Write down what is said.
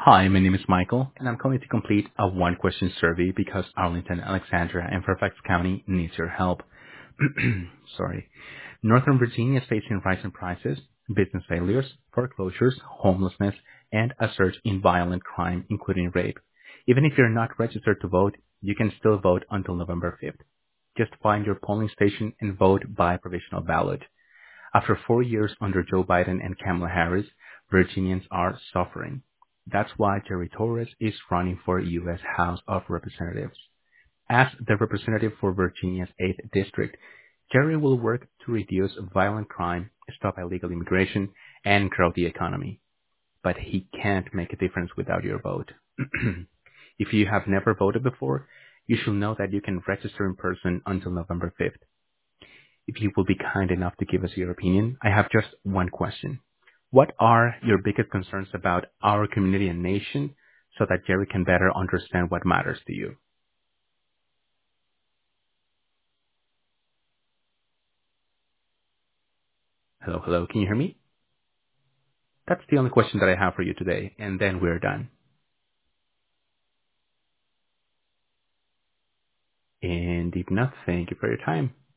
Hi, my name is Michael, and I'm calling to complete a one-question survey because Arlington, Alexandria, and Fairfax County needs your help. Sorry. Northern Virginia is facing rising prices, business failures, foreclosures, homelessness, and a surge in violent crime, including rape. Even if you're not registered to vote, you can still vote until November 5th. Just find your polling station and vote by provisional ballot. After 4 years under Joe Biden and Kamala Harris, Virginians are suffering. That's why Jerry Torres is running for U.S. House of Representatives. As the representative for Virginia's 8th District, Jerry will work to reduce violent crime, stop illegal immigration, and grow the economy. But he can't make a difference without your vote. If you have never voted before, you should know that you can register in person until November 5th. If you will be kind enough to give us your opinion, I have just one question. What are your biggest concerns about our community and nation so that Jerry can better understand what matters to you? Hello, hello, can you hear me? That's the only question that I have for you today, and then we're done. And if not, thank you for your time.